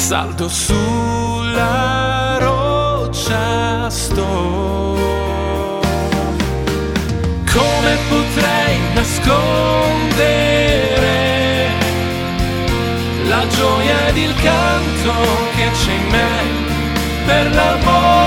saldo sulla roccia sto. Come potrei nascondere la gioia ed il canto che c'è in me per l'amore